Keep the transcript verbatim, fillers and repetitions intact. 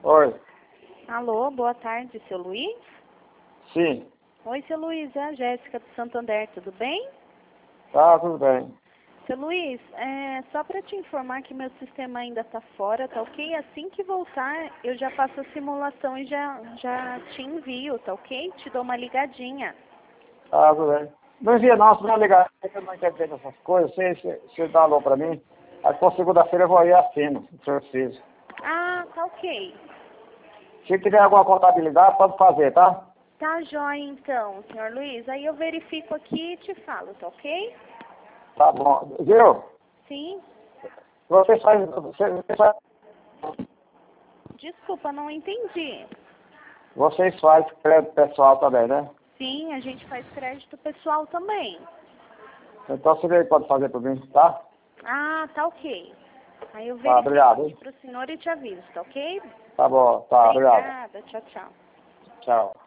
Oi. Alô, boa tarde, seu Luiz? Sim. Oi, seu Luiz, é a Jéssica do Santander, tudo bem? Tá, tudo bem. Seu Luiz, é, só para te informar que meu sistema ainda está fora, tá ok? Assim que voltar, eu já faço a simulação e já, já te envio, tá ok? Te dou uma ligadinha. Tá, tudo bem. Não envia não, se não ligar, eu não entendo essas coisas, você, você, você dá alô pra mim. Aí por segunda-feira eu vou aí e assino, se eu preciso. Ah, tá ok. Se tiver alguma contabilidade, pode fazer, tá? Tá jóia então, senhor Luiz. Aí eu verifico aqui e te falo, tá ok? Tá bom. Viu? Sim. Você faz, você, você faz, Desculpa, não entendi. vocês fazem crédito pessoal também, né? Sim, a gente faz crédito pessoal também. Então você pode fazer por mim, tá? Ah, tá ok. Aí eu Tá, verifico obrigado. aqui Hein? pro senhor e te aviso, tá ok? Tá bom, tá, obrigado. Obrigada, tchau, tchau. Tchau.